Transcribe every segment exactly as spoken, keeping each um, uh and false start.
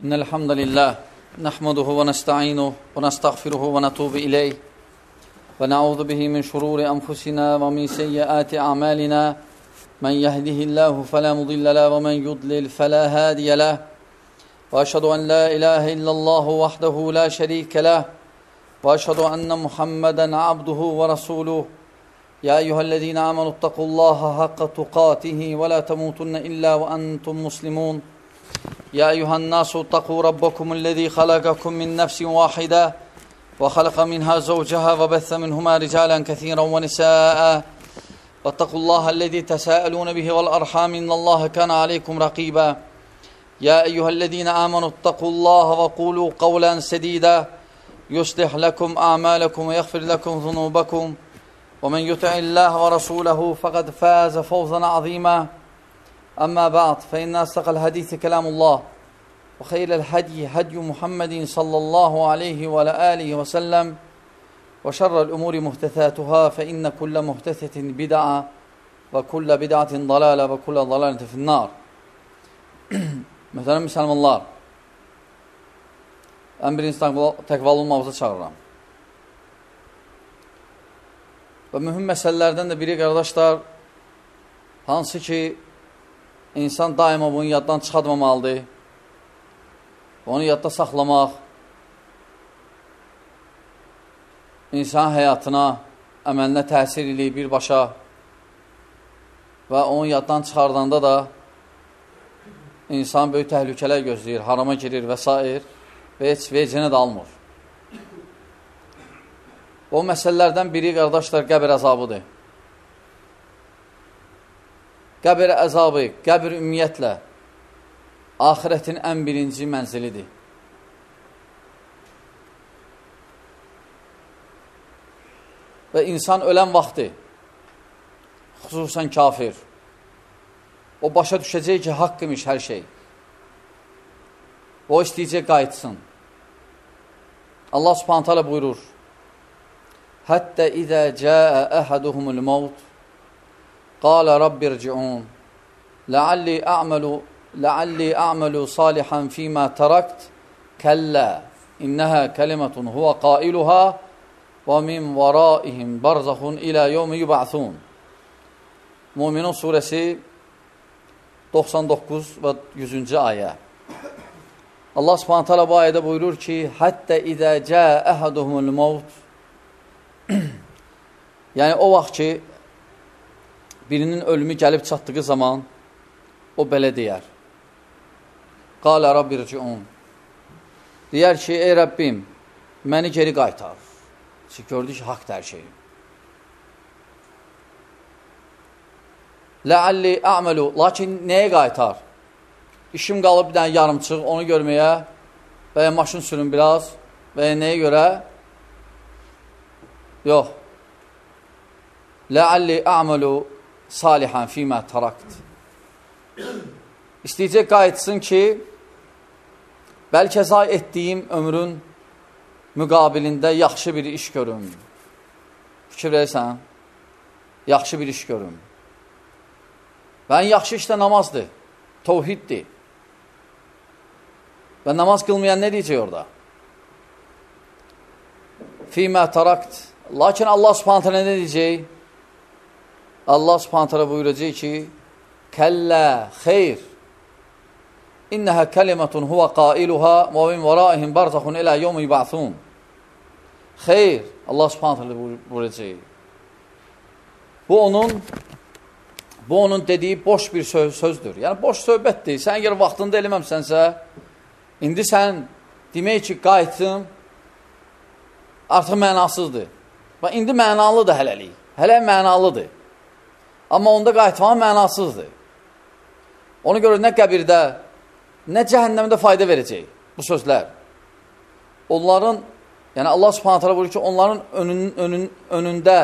إن الحمد لله نحمده ونستعينه ونستغفره ونتوب إليه ونعوذ به من شرور أنفسنا ومن سيئات أعمالنا من يهده الله فلا مضل له ومن يضلل فلا هادي له وأشهد أن لا إله إلا الله وحده لا شريك له وأشهد أن محمدا عبده ورسوله يا أيها الذين آمنوا اتقوا الله حق تقاته ولا تموتن إلا وأنتم مسلمون يا أيها الناس اتقوا ربكم الذي خلقكم من نفس واحدة وخلق منها زوجها وبث منهما رجالا كثيرا ونساء واتقوا الله الذي تساءلون به والأرحام إن الله كان عليكم رقيبا يا أيها الذين آمنوا اتقوا الله وقولوا قولا سديدا يصلح لكم أعمالكم ويغفر لكم ذنوبكم ومن يطع الله ورسوله فقد فاز فوزا عظيما أما بعد فإن أصدق الحديث كلام الله وخير الهدي هدي محمد صلى الله عليه وعلى آله وسلم وشر الأمور محدثاتها فإن كل محدثة بدعة وكل بدعة ضلالة وكل ضلالة في النار. Mühtərəm müsəlmanlar, ən birinci təqvalı olmamıza çağırıram. Və mühüm məsələlərdən də biri, qardaşlar, hansı ki, insan daima bunu yaddan çıxadmamalıdır, onu yadda saxlamaq, insan həyatına, əməlinə təsir eləyir birbaşa və onu yaddan çıxardanda da insan böyük təhlükələr gözləyir, harama girir və s. və heç vecinə də almır. O məsələlərdən biri, qardaşlar, qəbir əzabıdır. Qəbir əzabı, qəbir ümumiyyətlə, axirətin ən birinci mənzilidir. Və insan ölən vaxtı, xüsusən kafir, o başa düşəcək ki, haqq imiş hər şey. O istəyəcək qayıtsın. Allah subhanət hələ buyurur, Həttə izə cəə əhəduhumul mavt, qalə Rabbi rci'un, ləalli a'məlu, ləalli a'məlu salihan fīmə tərakt, kəllə, innəhə kəlimətun huvə qailuhə, və min vəraihim barzaxun ilə yevmi yub'athun. Müminun surəsi doxsan doqquz və yüzüncü ayə. Allah subhanət hələ bu ayədə buyurur ki, Həttə izə cəə əhəduhumul mavt, yəni o vaxt ki, birinin ölümü gəlib çatdığı zaman o belə deyər. Qalə Rabbi rci'un. Deyər ki, ey Rəbbim, məni geri qaytar. Çünki gördü ki, haqdır hər şey. Ləalli a'məlu, lakin nəyə qaytar? İşim qalıb bir dənə yarımçıq, onu görməyə və ya maşın sürün biraz və ya nəyə görə? Yox. Ləalli a'məlu salihan fīmə tərakt. İstəyəcək qayıtsın ki, bəlkə zay etdiyim ömrün müqabilində yaxşı bir iş görüm. Fikir verirsən, yaxşı bir iş görüm. Və ən yaxşı işdə namazdır, tovhiddir. Və namaz qılmayan nə deyəcək orada? Fīmə tərakt. Lakin Allah subhanətə nə deyəcək? Allah subhanətə buyuracaq ki, Kəllə, xeyr, innəhə kəlimətun huvə qailuhə və min vəraihim barzaxun ilə yevmi yub'athun. Xeyr, Allah subhanətə buyuracaq. Bu onun bu onun dediyi boş bir söz, sözdür. Yəni, boş söhbətdir. Sən əgər vaxtında eləməmsənsə, indi sən demək ki, qayıtdım, artıq mənasızdır. Və indi mənalıdır hələlik. Hələ mənalıdır. Amma onda qayıtmaq mənasızdır. Ona görə nə qəbirdə, nə cəhənnəmdə fayda verəcək bu sözlər. Onların, yəni Allah subhanət hələ buyurur ki, onların önün, önün, önündə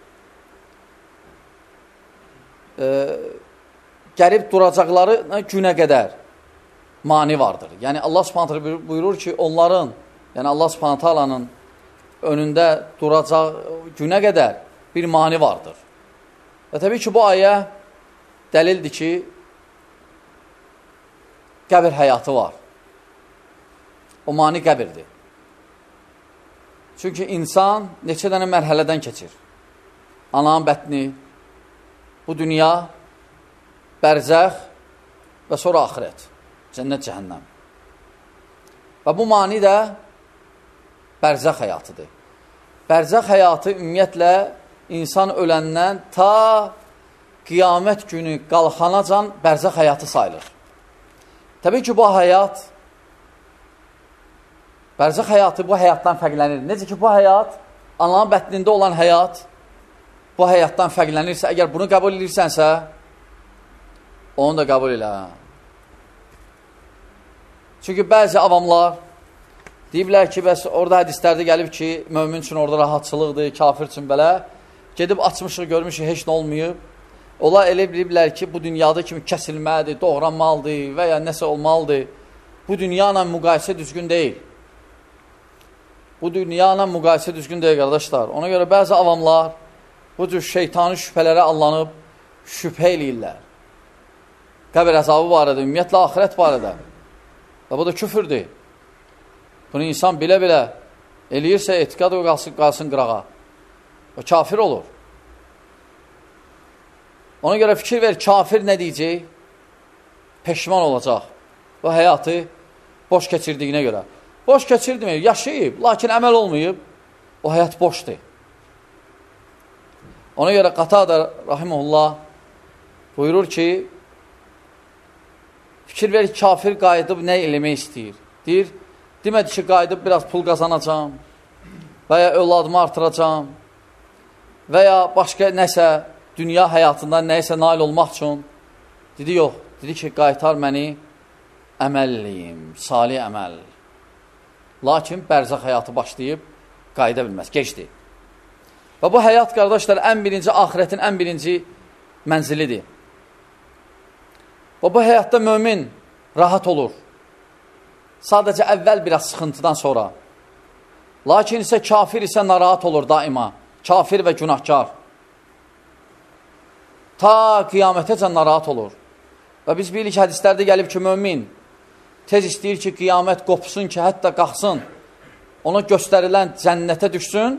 e, gəlib duracaqları günə qədər mani vardır. Yəni Allah subhanət hələ buyurur ki, onların, yəni Allah subhanət hələnin önündə duracaq günə qədər bir mani vardır. Və təbii ki, bu ayə dəlildir ki, qəbir həyatı var. O mani qəbirdir. Çünki insan neçə dənə mərhələdən keçir. Ananın bətni, bu dünya, bərzəx və sonra axirət, cənnət, cəhənnəm. Və bu mani də bərzəx həyatıdır. Bərzəx həyatı ümumiyyətlə insan öləndən ta qiyamət günü qalxanacan bərzəx həyatı sayılır. Təbii ki, bu həyat, bərzəx həyatı bu həyatdan fərqlənir. Necə ki, bu həyat, ananın bətnində olan həyat bu həyatdan fərqlənirsə, əgər bunu qəbul edirsənsə, onu da qəbul elə. Çünki bəzi avamlar deyiblər ki, bəs orada hədislərdə gəlib ki, mömin üçün orada rahatçılıqdır, kafir üçün belə. Gedib açmışıq, görmüşük, heç nə olmayıb. Onlar elə biliblər ki, bu dünyada kimi kəsilməlidir, doğranmalıdır və ya nəsə olmalıdır. Bu dünya ilə müqayisə düzgün deyil. Bu dünya ilə müqayisə düzgün deyil, qardaşlar. Ona görə bəzi avamlar bu cür şeytani şübhələrə allanıb şübhə eləyirlər. Qəbir əzabı barədə, ümumiyyətlə axirət barədə. Və bu da küfürdür. Bunu insan bilə-bilə eləyirsə, etiqad o qalsın, qalsın qırağa. O kafir olur. Ona görə fikir ver, kafir nə deyəcək? Peşman olacaq. Bu həyatı boş keçirdiyinə görə. Boş keçirməyib, yaşayıb, lakin əməl olmayıb, o həyat boşdur. Ona görə Qatada rahimehullah buyurur ki, fikir ver, kafir qayıdıb nə eləmək istəyir? Deyir, demədi ki, qayıdıb biraz pul qazanacam və ya övladımı artıracam və ya başqa nəsə, dünya həyatında nəyisə nail olmaq üçün. Dedi, yox, dedi ki, qaytar məni əməlliyim, salih əməl. Lakin bərzəx həyatı başlayıb, qayıda bilməz, geçdi. Və bu həyat, qardaşlar, ən birinci, axirətin ən birinci mənzilidir. Və bu həyatda mömin rahat olur. Sadəcə əvvəl biraz sıxıntıdan sonra. Lakin isə kafir isə narahat olur daima. Kafir və günahkar. Ta qiyamətəcən narahat olur. Və biz bilirik ki, hədislərdə gəlib ki, mömin tez istəyir ki, qiyamət qopsun ki, hətta qalxsın, ona göstərilən cənnətə düşsün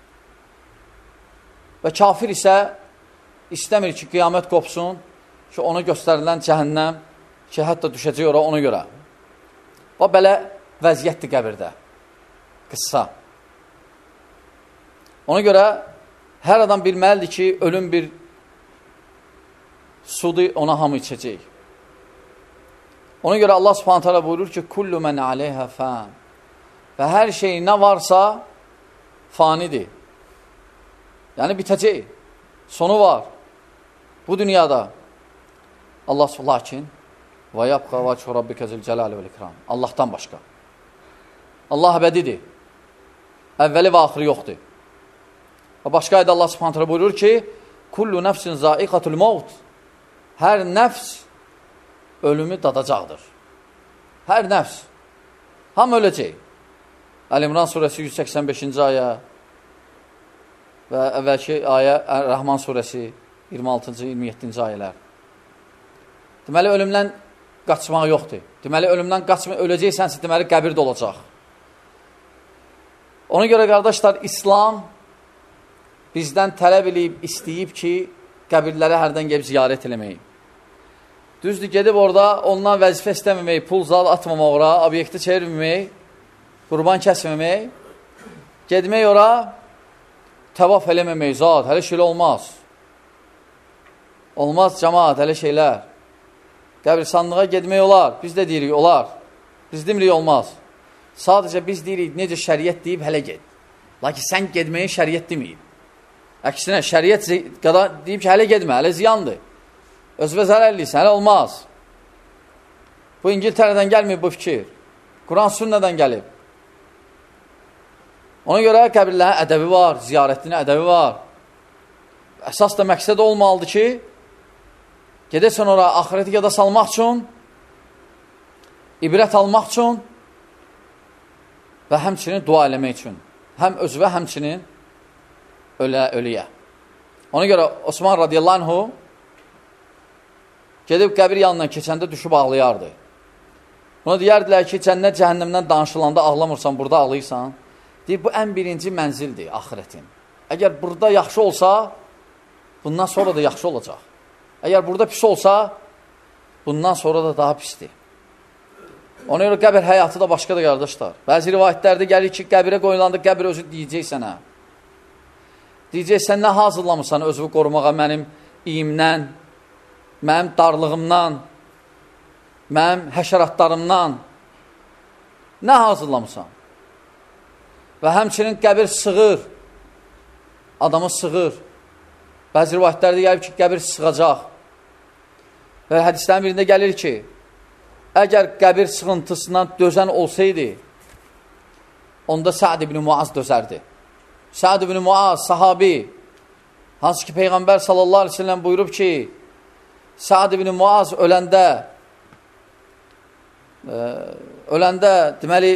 və kafir isə istəmir ki, qiyamət qopsun ki, ona göstərilən cəhənnəm ki, hətta düşəcək ora ona görə. Və belə vəziyyətdir qəbirdə. Qıssa. Ona görə hər adam bilməlidir ki, ölüm bir sudu ona hamı içəcək. Ona görə Allah Subhanahu taala buyurur ki, kullu men aleyha fan. Və hər şey nə varsa fanidir. Yəni bitəcək. Sonu var. Bu dünyada. Allah lakin və yabqa vəçhu rabbikə zülcəlali vəl ikram. Allahdan başqa. Allah əbədidir. Əvvəli və axırı yoxdur. Və başqa ayda Allah Subhanahu taala buyurur ki, kullu nəfsin zaiqatul maut. Hər nəfs ölümü dadacaqdır. Hər nəfs. Ham öləcək. Əl-İmran surəsi yüz səksən beşinci ayə və əvvəlki ayə Rəhman surəsi iyirmi altıncı iyirmi yeddinci ayələr. Deməli, ölümdən qaçmaq yoxdur. Deməli, ölümdən qaçmaq, öləcəksənsə, deməli, qəbirdə olacaq. Ona görə, qardaşlar, İslam bizdən tələb edib, istəyib ki, qəbirləri hərdən gəlib ziyarət eləmək. Düzdür, gedib orada ondan vəzifə istəməmək, pul zal atmamaq ora, obyekti çevirməmək, qurban kəsməmək, gedmək ora, təvaf eləməmək, zat, hələ şeylə olmaz. Olmaz cəmaat, hələ şeylər. Qəbristanlığa gedmək olar, biz də deyirik, olar. Biz demirik, olmaz. Sadəcə biz deyirik, necə şəriət deyib, hələ ged. Lakin sən gedməyin şəriət deməyib. Əksinə, şəriət deyib ki, hələ gedmə, hələ ziyandır. Özvə zərərliysən, hələ olmaz. Bu İngiltərədən gəlməyib bu fikir. Quran sünnədən gəlib. Ona görə qəbirlərin ədəbi var, ziyarətinin ədəbi var. Əsas da məqsəd olmalıdır ki, gedəsən ora axirəti yada salmaq üçün, ibrət almaq üçün və həmçinin dua eləmək üçün. Həm özvə, həmçinin ölə, ölüyə. Ona görə Osman radiyallahu anhu gedib qəbir yanından keçəndə düşüb ağlayardı. Ona deyərdilər ki, cənnət cəhənnəmdən danışılanda ağlamırsan, burada ağlayırsan. Deyir, bu ən birinci mənzildir axirətin. Əgər burada yaxşı olsa, bundan sonra da yaxşı olacaq. Əgər burada pis olsa, bundan sonra da daha pisdir. Ona görə qəbir həyatı da başqadır, qardaşlar. Bəzi rivayətlərdə gəlir ki, qəbirə qoyulanda qəbir özü deyəcək sənə. Deyəcək, sən nə hazırlamırsan özünü qorumağa mənim iyimdən, mənim darlığımdan, mənim həşəratlarımdan nə hazırlamırsan? Və həmçinin qəbir sığır, adamı sığır. Bəzi rivayətlərdə gəlir ki, qəbir sığacaq. Və hədislərin birində gəlir ki, əgər qəbir sığıntısından dözən olsaydı, onda Sa'd ibn Muaz dözərdi. Sa'd ibn Muaz, sahabi, hansı ki, Peyğəmbər sallallahu aleyhi ve sellem buyurub ki, Sa'd ibn Muaz öləndə, e, öləndə, deməli,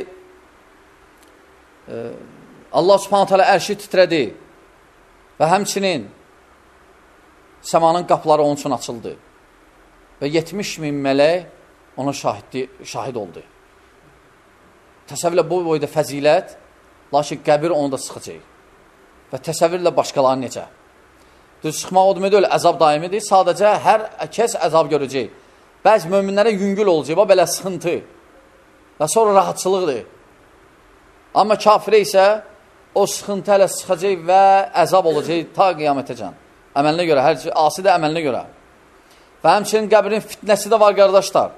e, Allah subhanahu teala ərşi titrədi və həmçinin səmanın qapıları onun üçün açıldı və yetmiş min mələk ona şahiddi, şahid oldu. Təsəvvürlə bu boyda fəzilət, lakin qəbir onu da sıxacaq. Və təsəvvürlə başqaları necə? Düz sıxmaq o demək öyle, əzab daimidir. Sadəcə hər kəs əzab görəcək. Bəzi möminlərə yüngül olacaq, belə sıxıntı və sonra rahatçılıqdır. Amma kafirə isə o sıxıntı hələ sıxacaq və əzab olacaq ta qiyamətəcən. Əməlinə görə, hər şey, asi də əməlinə görə. Və həmçinin qəbrin fitnəsi də var, qardaşlar.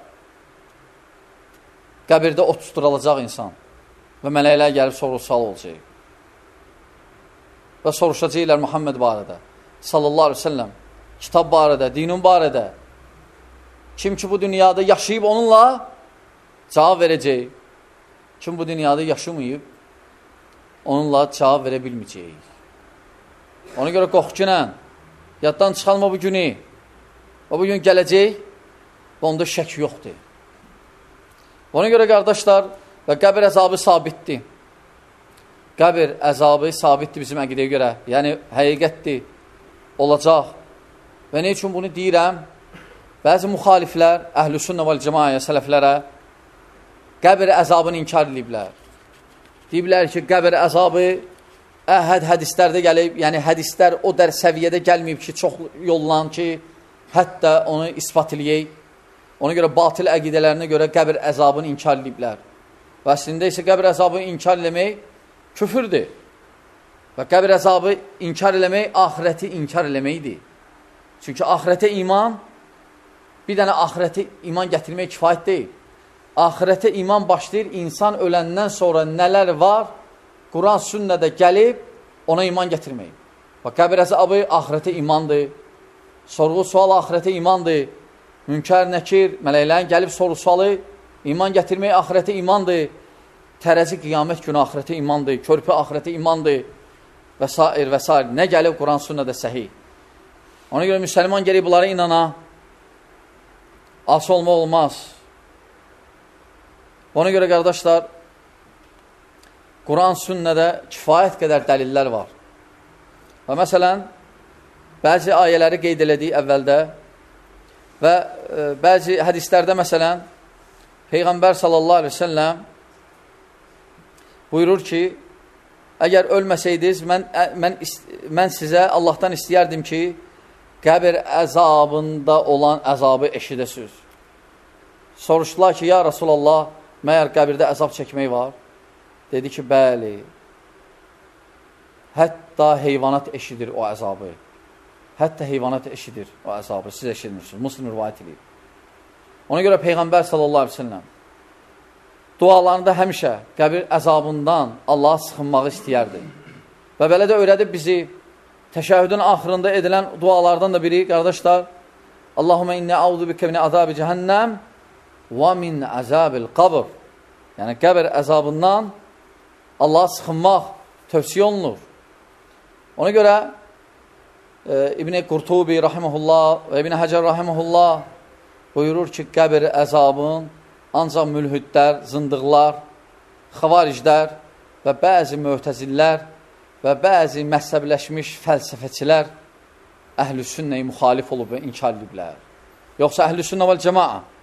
Qəbirdə o tutturulacaq insan və mələklər gəlib soru-sual olacaq. Və soruşacaqlar Muhammed barədə, sallallahu aleyhi ve sellem, kitab barədə, dinin barədə. Kim ki bu dünyada yaşayıb onunla cavab verəcək. Kim bu dünyada yaşamayıb, onunla cavab verə bilməyəcək. Ona görə qorxunla, yaddan çıxalma bu günü. O bu gün gələcək və onda şək yoxdur. Ona görə qardaşlar, və qəbir əzabı sabitdir. Qəbir əzabı sabitdir bizim əqidəyə görə. Yəni, həqiqətdir, olacaq. Və nə üçün bunu deyirəm? Bəzi müxaliflər, əhl-i sünnə vəl cəmayə, sələflərə qəbir əzabını inkar ediblər. Deyiblər ki, qəbir əzabı əhəd hədislərdə gəlib, yəni hədislər o dər səviyyədə gəlməyib ki, çox yollan ki, hətta onu ispat eləyək. Ona görə batil əqidələrinə görə qəbir əzabını inkar ediblər. Və əslində isə qəbir əzabını inkar eləmək küfürdür. Və qəbir əzabı inkar eləmək, axirəti inkar eləməkdir. Çünki axirətə iman, bir dənə axirətə iman gətirmək kifayət deyil. Axirətə iman başlayır, insan öləndən sonra nələr var, Quran sünnədə gəlib, ona iman gətirmək. Və qəbir əzabı axirətə imandır. Sorğu sual axirətə imandır. Münkər, nəkir, mələklərin gəlib soru sualı, iman gətirmək axirətə imandır. Tərəzi qiyamət günü axirətə imandır. Körpü axirətə imandır. Və s. və s. Nə gəlib Quran sünnədə səhih. Ona görə müsəlman gəlib bunlara inana. Ası olma olmaz. Ona görə qardaşlar, Quran sünnədə kifayət qədər dəlillər var. Və məsələn, bəzi ayələri qeyd elədik əvvəldə və e, bəzi hədislərdə məsələn, Peyğəmbər sallallahu aleyhi ve sellem buyurur ki, əgər ölməsəydiniz, mən, mən, mən sizə Allahdan istəyərdim ki, qəbir əzabında olan əzabı eşidəsiz. Soruşdular ki, ya Rasulallah, məyər qəbirdə əzab çəkmək var? Dedi ki, bəli. Hətta heyvanat eşidir o əzabı. Hətta heyvanat eşidir o əzabı. Siz eşitmirsiniz. Müslim rivayət edir. Ona görə Peyğəmbər sallallahu aleyhi ve sellem dualarında həmişə qəbir əzabından Allaha sıxınmağı istəyərdi. Və belə də öyrədib bizi təşəhhüdün axırında edilən dualardan da biri, qardaşlar, Allahumma inni a'udhu bike min azabi cəhənnəm və min azabil qabr. Yəni, qəbir əzabından Allaha sıxınmaq tövsiyə olunur. Ona görə e, İbn-i Qurtubi rahiməhullah və İbn-i Həcər rahiməhullah buyurur ki, qəbir əzabın ancaq mülhüddər, zındıqlar, xavariclər və bəzi möhtəzillər və bəzi məhzəbləşmiş fəlsəfəçilər əhl-i sünnəyə müxalif olub və inkar ediblər. Yoxsa əhl-i sünnə vəl cəmaa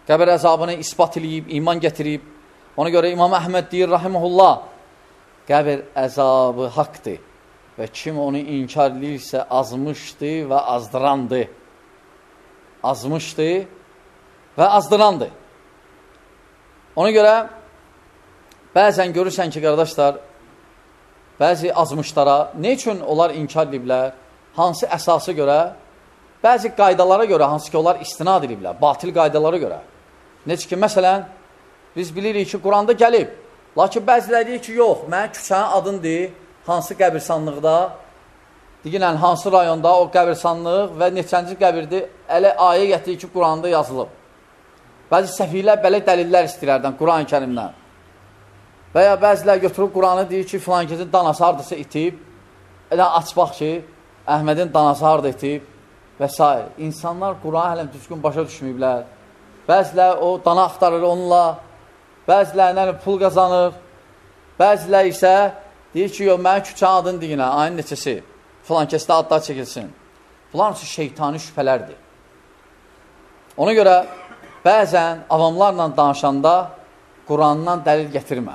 qəbir əzabını isbat edib, iman gətirib. Ona görə İmam Əhməd deyir, rahiməhullah, qəbir əzabı haqdır və kim onu inkar edirsə azmışdı və azdırandı. Azmışdı və azdırandı. Ona görə bəzən görürsən ki, qardaşlar, bəzi azmışlara, ne üçün onlar inkar ediblər? Hansı əsası görə? Bəzi qaydalara görə, hansı ki, onlar istinad ediblər, batil qaydalara görə. Necə ki, məsələn, biz bilirik ki, Quranda gəlib, lakin bəziləri deyir ki, yox, mən küçənin adındır, hansı qəbirsanlıqda, deyilən, hansı rayonda o qəbirsanlıq və neçənci qəbirdir, ələ ayə gətirir ki, Quranda yazılıb. Bəzi səfihlər belə dəlillər istəyirlərdən, Quran-ı Kərimdən. Və ya bəzilər götürüb Quranı deyir ki, filan kəsin danası hardasa itib, elə aç bax ki, Əhmədin danası harada itib və s. İnsanlar Quranı hələm düzgün başa düşməyiblər. Bəzilər o dana axtarır onunla, bəzilərlə pul qazanır, bəzilər isə deyir ki, yox, mənim küçənin adını deyinə, ayın neçəsi, filan kəsdə adlar çəkilsin. Bunlar üçün şeytani şübhələrdir. Ona görə bəzən avamlarla danışanda Qurandan dəlil gətirmə.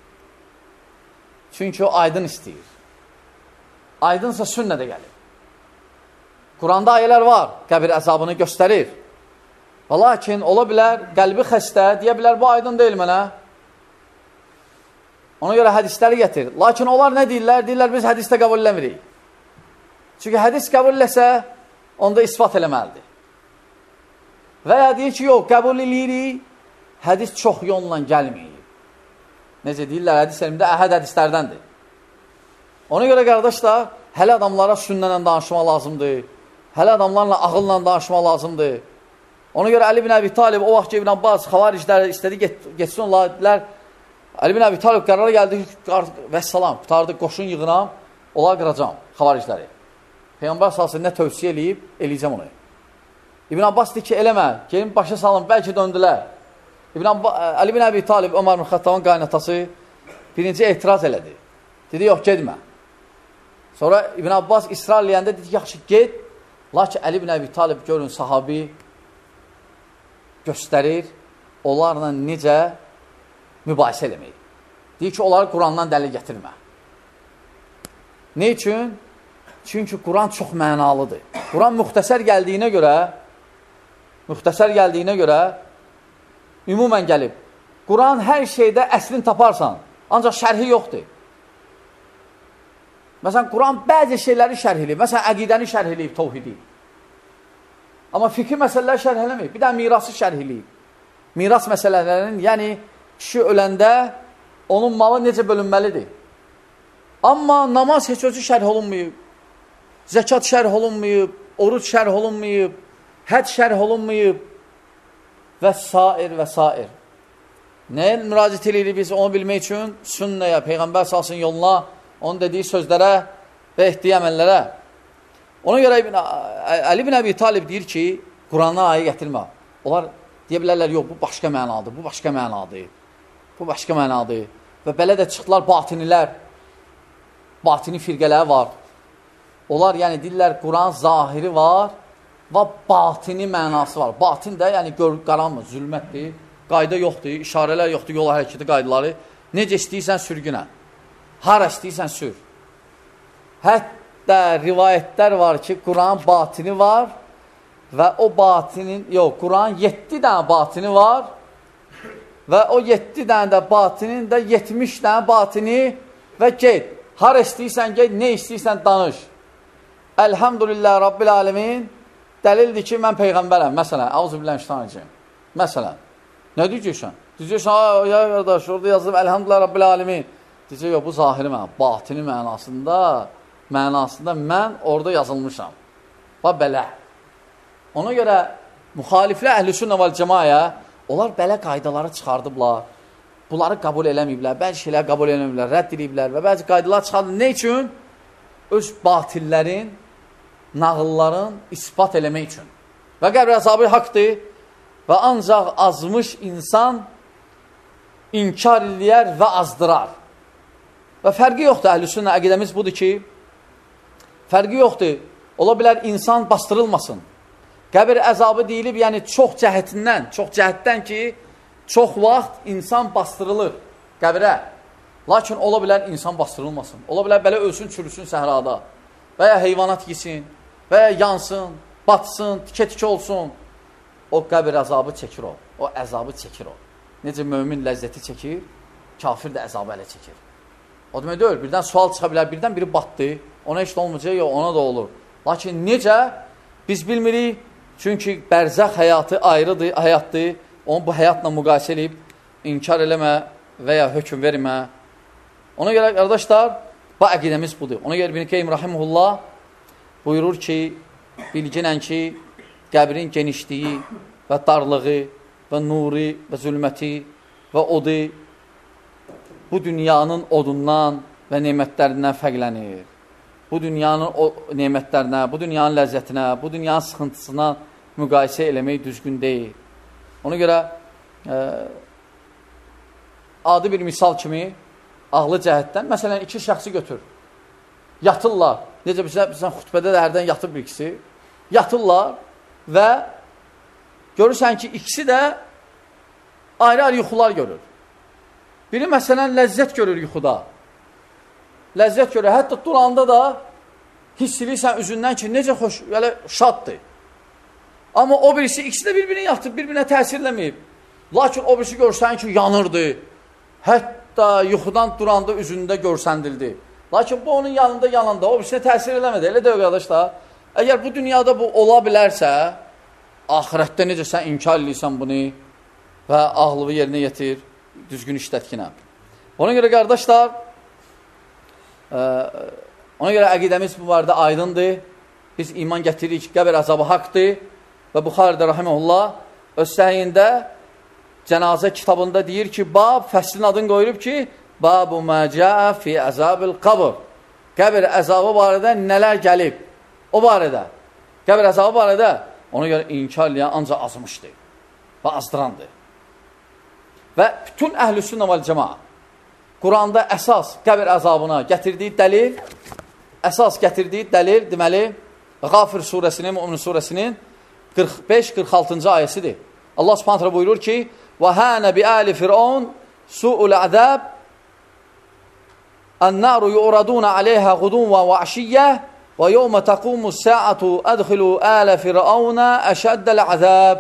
Çünki o aydın istəyir. Aydınsa sünnə də gəlir. Quranda ayələr var, qəbir əzabını göstərir. Və lakin ola bilər, qəlbi xəstə, deyə bilər, bu aydın deyil mənə. Ona görə hədisləri gətir. Lakin onlar nə deyirlər? Deyirlər, biz hədisdə qəbul eləmirik. Çünki hədis qəbul eləsə, onda ispat eləməlidir. Və ya deyir ki, yox, qəbul eləyirik, hədis çox yolla gəlməyib. Necə deyirlər, hədis elmdə əhəd hədislərdəndir. Ona görə qardaşlar, hələ adamlara sünnənlə danışma lazımdır. Hələ adamlarla ağılla danışma lazımdır. Ona görə Əli bin Əbi Talib, o vaxt ki, İbn Abbas, xavariclər istədi, get, getsin onlar, dedilər, Əli bin Əbi Talib qərara gəldi ki, vəssalam, qutardı, qoşun yığınam, onlar qıracam, xavaricləri. Peyğəmbər salsın, nə tövsiyə eləyib, eləyəcəm onu. İbn Abbas deyir ki, eləmə, gelin başa salın, bəlkə döndülər. İbn Əli bin Əbi Talib, Ömər bin Xəttabın qaynatası, birinci etiraz elədi. Dedi, yox, gedmə. Sonra İbn Abbas israr eləyəndə dedi, yaxşı, get. Lakin Əli bin Əbi Talib görün, sahabi göstərir, onlarla necə mübahisə eləmək. Deyir ki, onları Qurandan dəlil gətirmə. Ne üçün? Çünki Quran çox mənalıdır. Quran müxtəsər gəldiyinə görə, müxtəsər gəldiyinə görə, ümumən gəlib. Quran hər şeydə əslini taparsan, ancaq şərhi yoxdur. Məsələn, Quran bəzi şeyləri şərh eləyib. Məsələn, əqidəni şərh eləyib, tovhidi. Amma fikri məsələləri şərh eləməyib. Bir də mirası şərh eləyib. Miras məsələlərinin, yəni kişi öləndə onun malı necə bölünməlidir. Amma namaz heç özü şərh olunmayıb. Zəkat şərh olunmayıb, oruç şərh olunmayıb, həc şərh olunmayıb və sair və sair. Nəyə müraciət edirik biz onu bilmək üçün? Sünnəyə, Peyğəmbər salsın yoluna, onun dediyi sözlərə və etdiyi əməllərə. Ona görə Əli bin Əbi Talib deyir ki, Quran'a ayə gətirmə. Onlar deyə bilərlər, yox, bu başqa mənadır, bu başqa mənadır, bu başqa mənadır. Və belə də çıxdılar batinilər, batini firqələri var. Onlar, yəni, deyirlər, Quran zahiri var və batini mənası var. Batin də, yəni, qaranmır, zülmətdir, qayda yoxdur, işarələr yoxdur, yol hərəkəti qaydaları. Necə istəyirsən sürgünə, hara istəyirsən sür. Hətta rivayətlər var ki, Quran batini var və o batinin, yox, Quran yeddi dənə batini var və o yeddi dənə də batinin də yetmiş dənə batini və get. Hara istəyirsən get, nə istəyirsən danış. Elhamdülillah Rabbil Alemin dəlildir ki, mən Peyğəmbərəm. Məsələn, Əuzübillahişşeytanirracim. Məsələn, nə deyəcəksən? Deyəcəksən, ya qardaş, orada yazılıb Elhamdülillah Rabbil Alemin. Deyəcək, yox, bu zahiri məna, batini mənasında, mənasında mən orada yazılmışam. Və belə. Ona görə müxaliflə əhl-i sünnə vəl cəmaya, onlar belə qaydaları çıxardıblar. Bunları qəbul eləməyiblər, bəzi şeylər qəbul eləməyiblər, rədd ediblər və bəzi qaydalar çıxardı. Ne üçün? Öz batillərin, nağılların ispat eləmək üçün. Və qəbr əzabı haqdır və ancaq azmış insan inkar eləyər və azdırar. Və fərqi yoxdur, əhl-i sünnə əqidəmiz budur ki, fərqi yoxdur, ola bilər insan bastırılmasın. Qəbir əzabı deyilib, yəni çox cəhətindən, çox cəhətdən ki, çox vaxt insan bastırılır qəbirə. Lakin ola bilər insan bastırılmasın. Ola bilər belə ölsün, çürüsün səhrada. Və ya heyvanat yesin, və ya yansın, batsın, tikə-tikə olsun. O qəbir əzabı çəkir o. O əzabı çəkir o. Necə mömin ləzzəti çəkir, kafir də əzabı ələ çəkir. O demək deyil, birdən sual çıxa bilər, birdən biri batdı, ona heç də olmayacaq, yox, ona da olur. Lakin necə? Biz bilmirik, çünki bərzəx həyatı ayrıdır, həyatdır. Onu bu həyatla müqayisə edib, inkar eləmə və ya hökm vermə. Ona görə, qardaşlar, bu əqidəmiz budur. Ona görə İbn Qeym Rahimullah buyurur ki, bilginən ki, qəbrin genişliyi və darlığı və nuri və zülməti və odu bu dünyanın odundan və nemətlərindən fərqlənir. Bu dünyanın o nemətlərinə, bu dünyanın ləzzətinə, bu dünyanın sıxıntısına müqayisə eləmək düzgün deyil. Ona görə e, adi bir misal kimi ağlı cəhətdən, məsələn, iki şəxsi götür. Yatırlar. Necə bizə, bizə xütbədə də hərdən yatır bir ikisi. Yatırlar və görürsən ki, ikisi də ayrı-ayrı yuxular görür. Biri məsələn ləzzət görür yuxuda. Ləzzət görür. Hətta duranda da hiss edirsən üzündən ki, necə xoş, yəni şaddır. Amma o birisi, ikisi də bir-birini yatıb, bir-birinə təsir eləməyib. Lakin o birisi görsən ki, yanırdı. Hətta yuxudan duranda üzündə görsəndildi. Lakin bu onun yanında yanında, o birisinə təsir eləmədi. Elə deyil, qardaşlar. Əgər bu dünyada bu ola bilərsə, ahirətdə necə sən inkar edirsən bunu və ağlığı yerinə yetir, düzgün işlətkinə. Ona görə, qardaşlar, ə, ona görə əqidəmiz bu barədə aydındır. Biz iman gətiririk ki, qəbir əzabı haqdır və Buxaridə rahimehullah öz səhiyində cənazə kitabında deyir ki, bab, fəslin adını qoyulub ki, Babu mə cəə fi əzabil qabr. Qəbir əzabı barədə nələr gəlib? O barədə, qəbir əzabı barədə ona görə inkar eləyən ancaq azmışdır və azdırandır. Və bütün əhl-i sünnə vəl cəmaa Quranda əsas qəbir əzabına gətirdiyi dəlil, əsas gətirdiyi dəlil deməli Qafir surəsinin, Mümin surəsinin qırx beş qırx altıncı ayəsidir. Allah Subhanahu taala buyurur ki: "Və hana bi ali fir'aun su'ul azab an-naru yu'raduna 'alayha ghuduwan wa 'ashiyyan və yawma taqumu s-sa'atu adkhilu ala fir'auna ashaddal azab."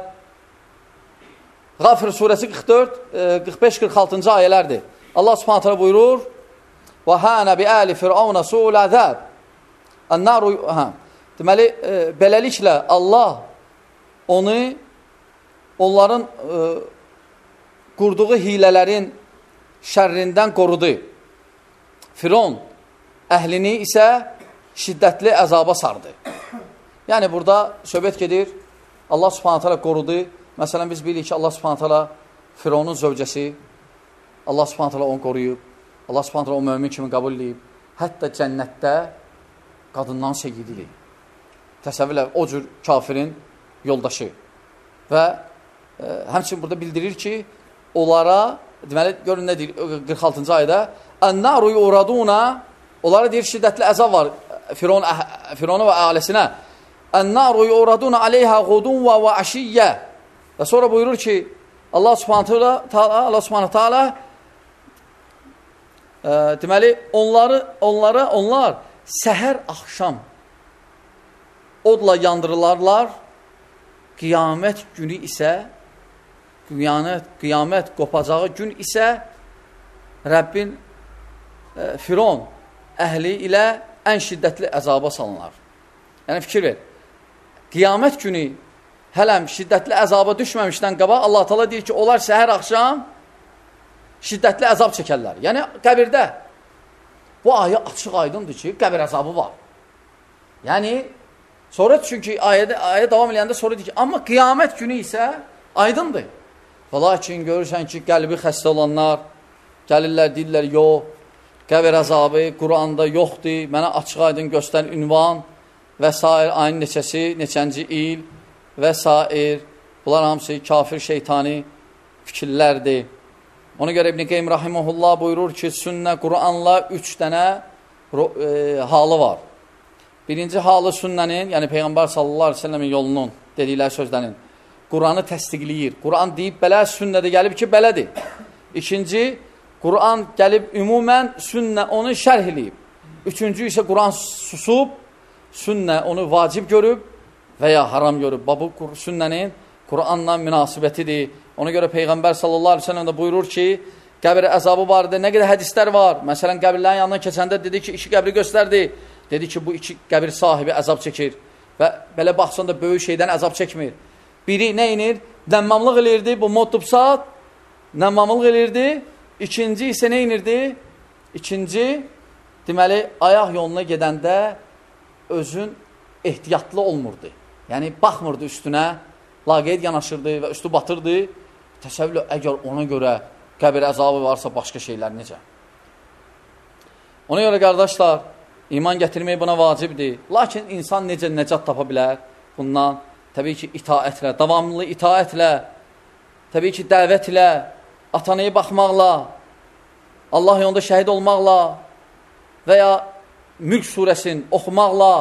Qafir surəsi qırx dörd qırx beş qırx altıncı ayələrdir. Allah Subhanahu taala buyurur: "Və hana bi ali fir'auna su'ul azab an-naru." Deməli, e, beləliklə Allah onu onların e, qurduğu hilələrin şərrindən qorudu. Firon əhlini isə şiddətli əzaba sardı. Yəni, burada söhbət gedir, Allah Subhanahu taala qorudu. Məsələn, biz bilirik ki, Allah Subhanahu taala Fironun zövcəsi, Allah Subhanahu taala onu qoruyub, Allah Subhanahu taala o mömin kimi qəbul edib, hətta cənnətdə qadından seyididir. Təsəvvürlə, o cür kafirin yoldaşı. Və e, həmçinin burada bildirir ki, onlara, deməli, görün nə deyir, qırx altıncı ayda, "Ən-naru yuraduna", onlara deyir, şiddətli əzab var Firon, Firona və ailəsinə. "Ən-naru yuraduna aleyha ghuduwan və ashiyya." Və sonra buyurur ki, Allah Subhanahu taala, Allah Subhanahu taala e, deməli, onları, onlara, onlar səhər axşam odla yandırılarlar, qiyamət günü isə, qiyamət, qiyamət qopacağı gün isə Rəbbin e, Firon əhli ilə ən şiddətli əzaba salınlar. Yəni, fikir ver. Qiyamət günü hələm şiddətli əzaba düşməmişdən qabaq Allah Teala deyir ki, onlar səhər axşam şiddətli əzab çəkərlər. Yəni, qəbirdə. Bu ayə açıq aydındır ki, qəbir əzabı var. Yəni, sonra çünki ayədə, ayə davam eləyəndə sonra deyir ki, amma qiyamət günü isə aydındır. Və lakin görürsən ki, qəlbi xəstə olanlar gəlirlər, deyirlər, yox, qəbir əzabı Quranda yoxdur, mənə açıq aydın göstərən ünvan və s. ayın neçəsi, neçənci il və s. Bunlar hamısı kafir şeytani fikirlərdir. Ona görə İbn Qeym Rahimehullah buyurur ki, sünnə Quranla üç dənə e, halı var. Birinci halı sünnənin, yəni Peyğəmbər sallallahu aleyhi ve sellemin yolunun dedikləri sözlərin. Quranı təsdiqləyir. Quran deyib belə, sünnədə gəlib ki, belədir. İkinci, Quran gəlib ümumən, sünnə onu şərh eləyib. Üçüncü isə Quran susub, sünnə onu vacib görüb və ya haram görüb. Bu sünnənin Quranla münasibətidir. Ona görə Peyğəmbər sallallahu aleyhi ve sellem də buyurur ki, qəbir əzabı barədə nə qədər hədislər var. Məsələn, qəbirlərin yanına keçəndə dedi ki, iki qəbri göstərdi. Dedi ki, bu iki qəbir sahibi əzab çəkir. Və belə baxsan da böyük şeydən əzab çəkmir. Biri nə inir? Nəmmamlıq elirdi, bu moddubsat. Nəmmamlıq elirdi. İkinci isə nə inirdi? İkinci, deməli, ayaq yoluna gedəndə özün ehtiyatlı olmurdu. Yəni, baxmırdı üstünə, laqeyd yanaşırdı və üstü batırdı. Təsəvvürlə, əgər ona görə qəbir əzabı varsa, başqa şeylər necə? Ona görə, qardaşlar, iman gətirmək buna vacibdir. Lakin insan necə nəcat tapa bilər? Bundan, təbii ki, itaətlə, davamlı itaətlə, təbii ki, dəvətlə, atanaya baxmaqla, Allah yolunda şəhid olmaqla və ya Mülk surəsini oxumaqla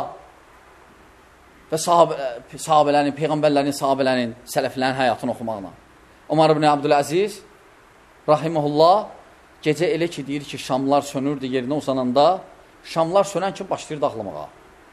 və sahabə, sahabələrin, peyğəmbərlərin, sahabələrin, sələflərin həyatını oxumaqla. Ömər ibn Abdüləziz rahiməhullah gecə elə ki, deyir ki, şamlar sönürdü yerinə uzananda, şamlar sönən kimi başlayırdı ağlamağa.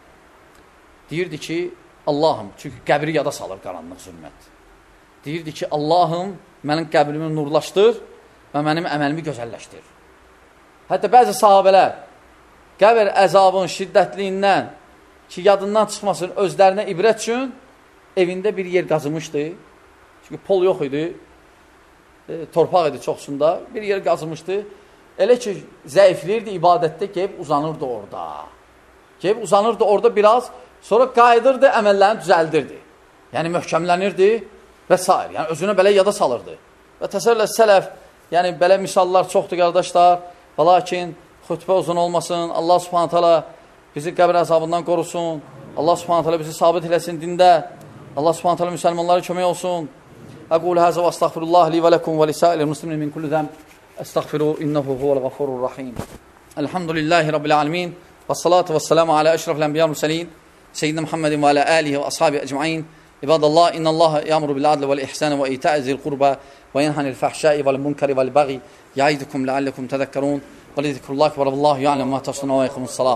Deyirdi ki, Allahım, çünki qəbri yada salır qaranlıq zülmət. Deyirdi ki, Allahım, mənim qəbrimi nurlaşdır və mənim əməlimi gözəlləşdir. Hətta bəzi sahabələr qəbir əzabın şiddətliyindən ki, yadından çıxmasın, özlərinə ibrət üçün evində bir yer qazımışdı. Çünki pol yox idi, e, torpaq idi çoxsunda, bir yer qazımışdı. Elə ki, zəifliyirdi ibadətdə, gəlib uzanırdı orada. Gəlib uzanırdı orada biraz, sonra qayıdırdı, əməllərini düzəldirdi. Yəni, möhkəmlənirdi və s. Yəni, özünə belə yada salırdı. Və təsəvvürlə sələf, yəni, belə misallar çoxdur, qardaşlar. Və lakin, xütbə uzun olmasın, Allah subhanət hala bizi qəbir əzabından qorusun, Allah subhanət hala bizi sabit eləsin dində, Allah subhanət hala müsəlmanlara kömək olsun. Əqul həzə və əstəğfirullah li və ləkum və lisəilə muslimin min kulli zəm, əstəğfiru innəhu huvəl qafurur rahim. Elhamdülillahi rabbil alemin və salatu və selamu alə əşrafil ənbiya mürsəlin, seyyidina Muhammedin və alə əlihi və ashabi əcmain. İbadallah, innallaha ya'muru bil adli vel ihsani ve ita'i zil qurba ve yenhanil fahşai vel munkari vel baghi ya'idukum la'allakum tadhakkarun. Ve li zikrullahi ve rabbullahi ya'lemu ma tasna'un ve yaqimus salat.